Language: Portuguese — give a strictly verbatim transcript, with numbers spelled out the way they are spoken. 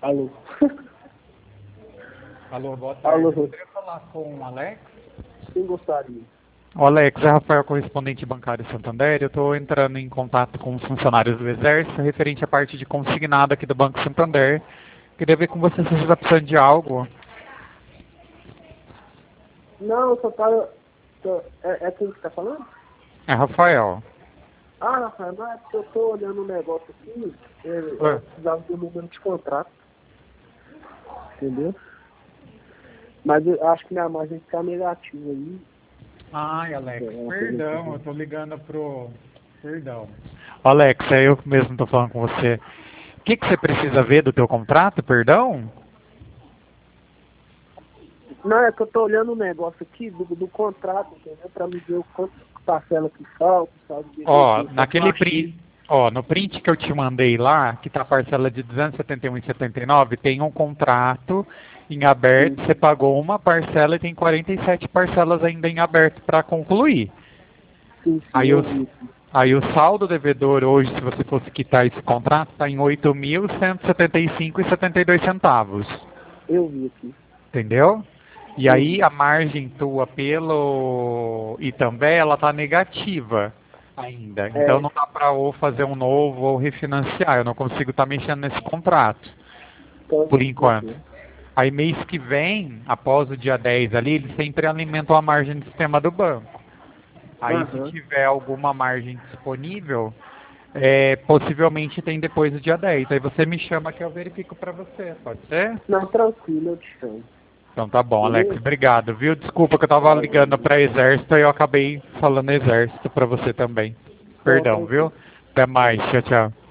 Alô. Alô, boa tarde. Alô. Eu poderia falar com o Alex? Quem gostaria? O Alex é Rafael, correspondente bancário Santander. Eu estou entrando em contato com os funcionários do Exército referente à parte de consignado aqui do Banco Santander. Queria ver com você se você está precisando de algo. Não, só tá... tô- É, é quem que tá falando? É Rafael. Ah, Rafael, não é porque eu tô olhando um negócio aqui, é, Ué. eu precisava do número de contrato. Entendeu? Mas eu acho que minha margem tá negativa aí. Ai, Alex, É, perdão, eu tô ligando pro... Perdão. Alex, é eu mesmo estou falando com você. O que, que você precisa ver do teu contrato, perdão? Não, é que eu tô olhando um negócio aqui do, do contrato, entendeu? Pra me ver o quanto parcela que falta, sabe? Ver Ó, se eu naquele achei. print, ó, no print que eu te mandei lá, que tá a parcela de duzentos e setenta e um reais e setenta e nove centavos, tem um contrato em aberto, Sim. você pagou uma parcela e tem quarenta e sete parcelas ainda em aberto para concluir. Sim, sim, Aí eu o, vi. aí o saldo devedor hoje, se você fosse quitar esse contrato, está em oito mil cento e setenta e cinco reais e setenta e dois centavos. Eu vi aqui. Entendeu? E Eu aí vi. a margem tua pelo Itambé, ela tá negativa ainda. Então É, não dá para ou fazer um novo ou refinanciar. Eu não consigo estar mexendo nesse contrato, pode por enquanto. ser. Aí mês que vem, após o dia dez ali, eles sempre alimentam a margem do sistema do banco. Aí se Aham. tiver alguma margem disponível, é, possivelmente tem depois do dia dez. Aí você me chama que eu verifico para você, pode ser? Não, tranquilo, eu te chamo. Então tá bom, Alex. Beleza? Obrigado, viu? Desculpa que eu tava ligando Valeu. para exército e eu acabei falando exército para você também. Não, Perdão, tranquilo. viu? Até mais. Tchau, tchau.